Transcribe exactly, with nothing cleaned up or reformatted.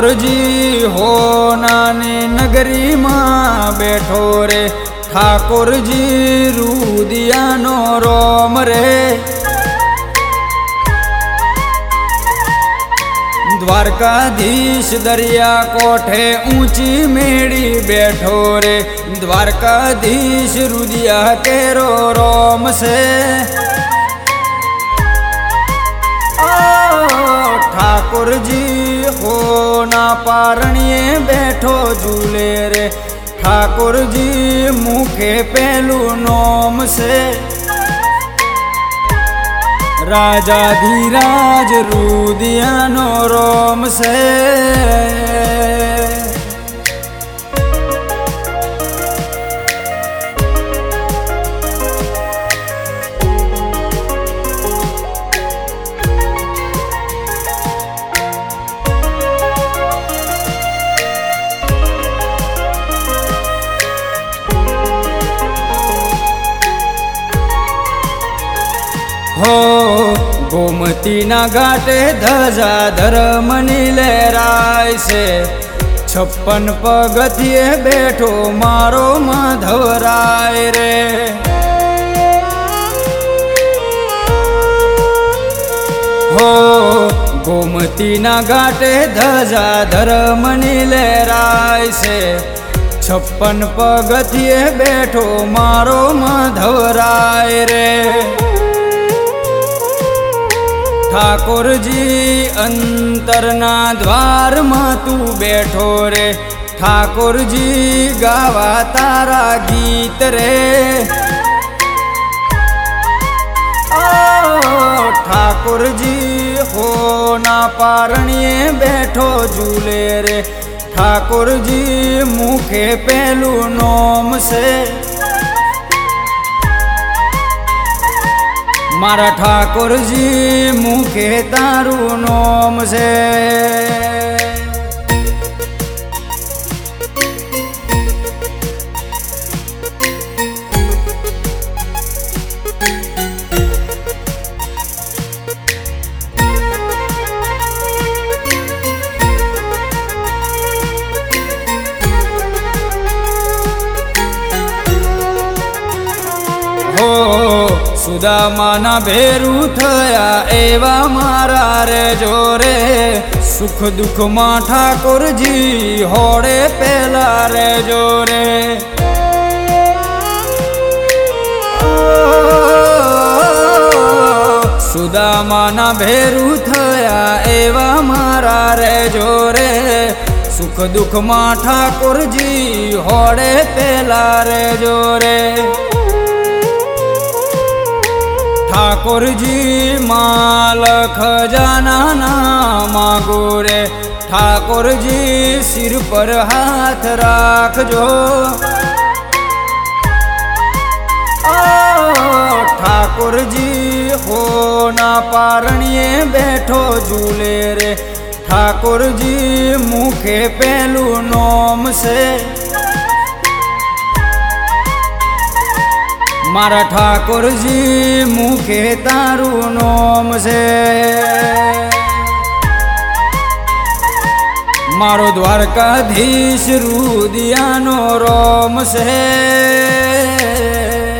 ઠાકોરજી હોનાની નગરીમાં બેઠો રે, ઠાકોરજી રૂદિયાનો રોમ રે। દ્વારકાધીશ દરિયા કોઠે ઊંચી મેળી બેઠો રે, દ્વારકાધીશ રૂદિયા કેરો રોમ છે। ઠાકોરજી હોના પારણીએ બેઠો ઝૂલે રે, ઠાકોરજી મુખે પેલું નોમ છે। રાજાધિરાજ રૂદિયાનો રોમ છે। हो गोमती ना घाटे धजा धर्मनी लहराय से, छप्पन पगथिए बैठो मारो माधवराय रे। हो गोमती ना घाटे धजा धर्मनी लहराय से, छप्पन पगथिए बैठो मारो माधवराय रे। ઠાકોરજી અંતરના દ્વારમાં તું બેઠો રે, ઠાકોરજી ગાવા તારા ગીત રે। ઠાકોરજી હોના પારણીએ બેઠો ઝૂલે રે, ઠાકોરજી મુખે પેલું નોમ છે। मारा ठाकुरजी मुखे तारू नोम से। सुदामाना भेरू थया एवा मारा रे जोरे, सुख दुख मां ठाकुरजी होड़े पेला रे जोरे। सुदामाना भेरू थया एवा मारा रे जोरे, सुख दुख मां ठाकुरजी होड़े पेला रे जोरे। ठाकुरजी माल खजाना ना मांगो रे, ठाकुरजी सिर पर हाथ राखजो। ठाकुरजी होना पारણીએ बैठो झूले रे, ठाकुरजी मुखे पेलू नोम से। मारा ठाकुरजी मुखे तारू नोम से। मारो द्वारकाधीश रूदियानो रोम से।